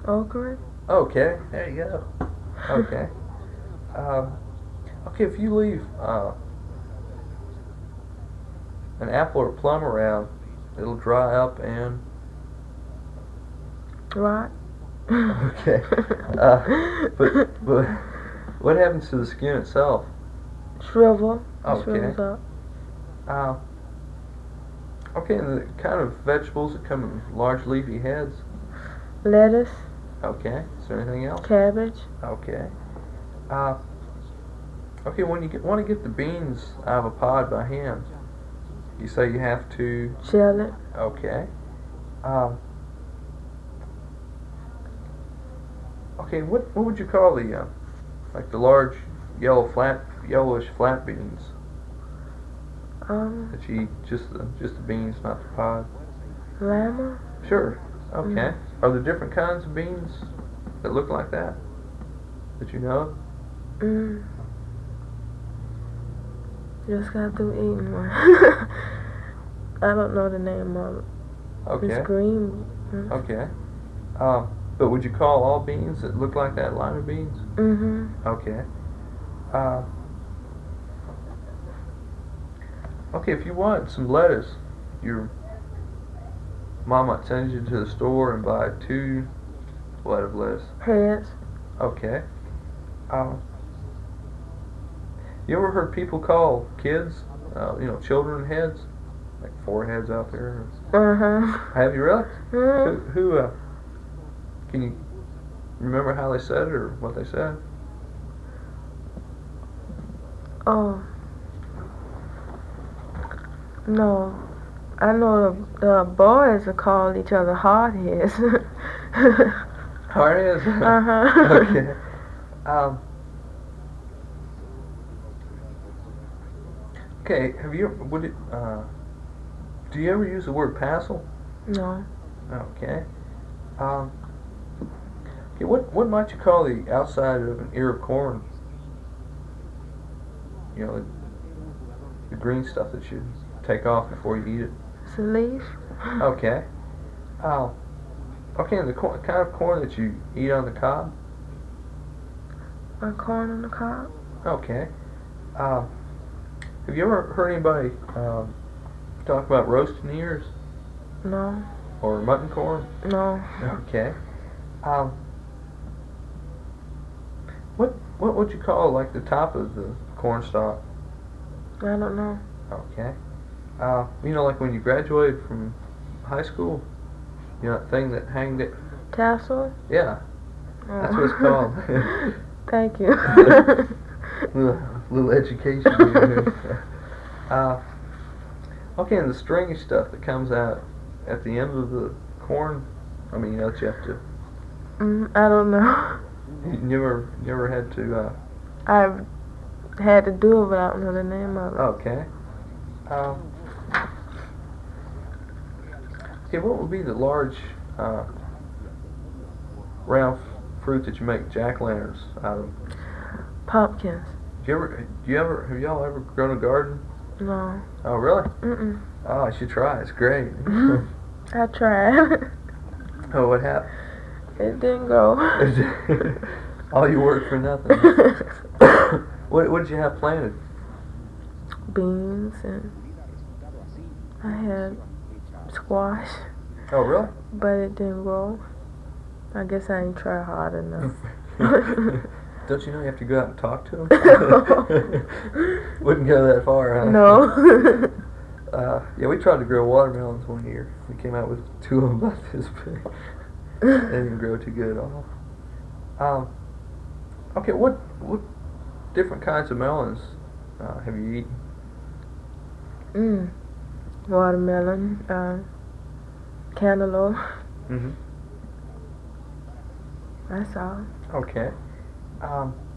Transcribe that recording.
Okra. Okay, there you go. Okay. Um, okay, if you leave an apple or plum around, it'll dry up and. Rot. Okay. But what happens to the skin itself? Shrivel. It Okay. shrivels up. Uh, okay, and the kind of vegetables that come in large leafy heads. Lettuce. Okay. Is there anything else? Cabbage. Okay. Uh, okay, when you want to get the beans out of a pod by hand, you say you have to. Shell it. Okay. Um, okay, what would you call the like the large yellowish flat beans that you eat? Just the beans, not the pod. Lima. Sure. Okay. Are there different kinds of beans that look like that you know of? Just got through eating one. I don't know the name of it. Okay. It's green. Okay. But would you call all beans that look like that lima beans? Okay. Okay, if you want some lettuce, your mom might send you to the store and buy 2 lettuce. Heads. Okay. You ever heard people call kids, children heads? Like 4 heads out there? Have you really? Who can you remember how they said it or what they said? Oh. No. I know the boys will call each other hard heads. Hard heads? Okay. Okay, do you ever use the word passel? No. Okay. Okay, what might you call the outside of an ear of corn? You know, the green stuff that you take off before you eat it. It's a leaf. Okay. Okay, and the kind of corn that you eat on the cob? A corn on the cob. Okay. Have you ever heard anybody talk about roasting ears? No. Or mutton corn? No. Okay. What would you call like the top of the corn stalk? I don't know. Okay. Like when you graduated from high school, that thing that hanged it. Tassel? Yeah. Oh. That's what it's called. Thank you. little education here. Okay, and the stringy stuff that comes out at the end of the corn, that you have to. I don't know. You never had to. I've had to do it, but I don't know the name of it. Okay. Okay, what would be the large round fruit that you make jack-o'-lanterns out of? Pumpkins. Have y'all ever grown a garden? No. Oh, really? Oh, you should try. It's great. I tried. Oh, what happened? It didn't grow. All your work for nothing. What did you have planted? Beans, and I had squash. Oh, really? But it didn't grow. I guess I ain't tried hard enough. Don't you know you have to go out and talk to them? Wouldn't go that far, huh? No. Yeah, we tried to grow watermelons one year. We came out with 2 of them about this big. They didn't grow too good at all. Okay, what different kinds of melons have you eaten? Watermelon, cantaloupe. Mm-hmm. That's all. Okay.